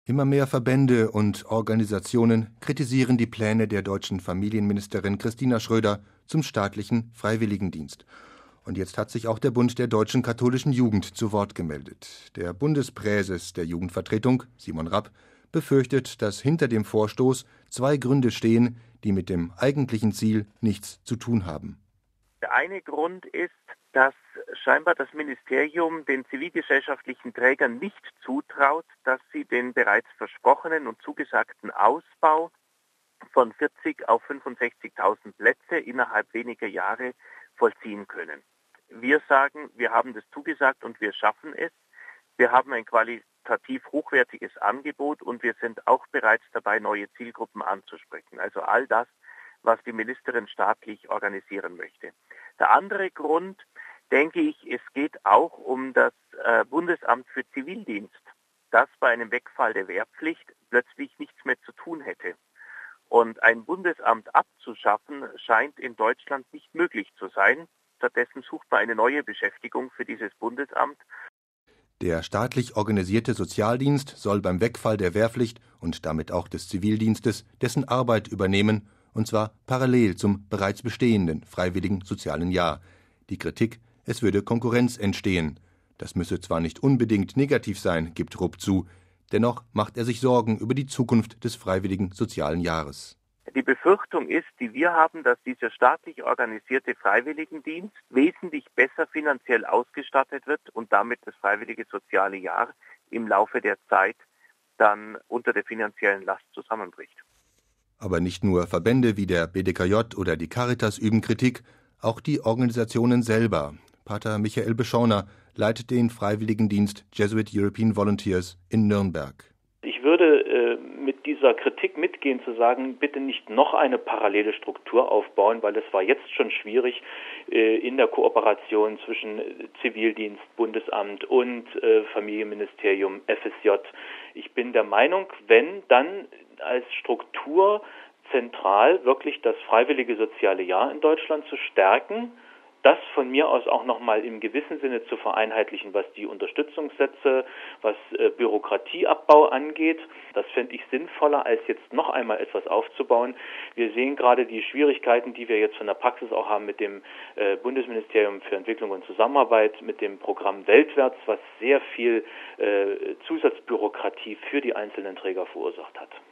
Immer mehr Verbände und Organisationen kritisieren die Pläne der deutschen Familienministerin Christina Schröder zum staatlichen Freiwilligendienst. Und jetzt hat sich auch der Bund der deutschen katholischen Jugend zu Wort gemeldet. Der Bundespräses der Jugendvertretung, Simon Rapp, befürchtet, dass hinter dem Vorstoß zwei Gründe stehen, die mit dem eigentlichen Ziel nichts zu tun haben. Der eine Grund ist, dass scheinbar das Ministerium den zivilgesellschaftlichen Trägern nicht zutraut, dass sie den bereits versprochenen und zugesagten Ausbau von 40 auf 65.000 Plätze innerhalb weniger Jahre vollziehen können. Wir sagen, wir haben das zugesagt und wir schaffen es. Wir haben ein qualitativ hochwertiges Angebot und wir sind auch bereits dabei, neue Zielgruppen anzusprechen. Also all das, was die Ministerin staatlich organisieren möchte. Der andere Grund, denke ich, es geht auch um das Bundesamt für Zivildienst, das bei einem Wegfall der Wehrpflicht plötzlich nichts mehr zu tun hätte. Und ein Bundesamt abzuschaffen, scheint in Deutschland nicht möglich zu sein. Stattdessen sucht man eine neue Beschäftigung für dieses Bundesamt. Der staatlich organisierte Sozialdienst soll beim Wegfall der Wehrpflicht und damit auch des Zivildienstes dessen Arbeit übernehmen, und zwar parallel zum bereits bestehenden freiwilligen sozialen Jahr. Die Kritik, es würde Konkurrenz entstehen. Das müsse zwar nicht unbedingt negativ sein, gibt Rupp zu, dennoch macht er sich Sorgen über die Zukunft des freiwilligen sozialen Jahres. Die Befürchtung ist, die wir haben, dass dieser staatlich organisierte Freiwilligendienst wesentlich besser finanziell ausgestattet wird und damit das freiwillige soziale Jahr im Laufe der Zeit dann unter der finanziellen Last zusammenbricht. Aber nicht nur Verbände wie der BDKJ oder die Caritas üben Kritik, auch die Organisationen selber. Pater Michael Beschorner leitet den Freiwilligendienst Jesuit European Volunteers in Nürnberg. Ich würde mit dieser Kritik mitgehen, zu sagen, bitte nicht noch eine parallele Struktur aufbauen, weil es war jetzt schon schwierig in der Kooperation zwischen Zivildienst, Bundesamt und Familienministerium, FSJ. Ich bin der Meinung, wenn, dann als Struktur zentral wirklich das freiwillige soziale Jahr in Deutschland zu stärken, das von mir aus auch nochmal im gewissen Sinne zu vereinheitlichen, was die Unterstützungssätze, was Bürokratieabbau angeht. Das fände ich sinnvoller, als jetzt noch einmal etwas aufzubauen. Wir sehen gerade die Schwierigkeiten, die wir jetzt von der Praxis auch haben mit dem Bundesministerium für Entwicklung und Zusammenarbeit, mit dem Programm Weltwärts, was sehr viel Zusatzbürokratie für die einzelnen Träger verursacht hat.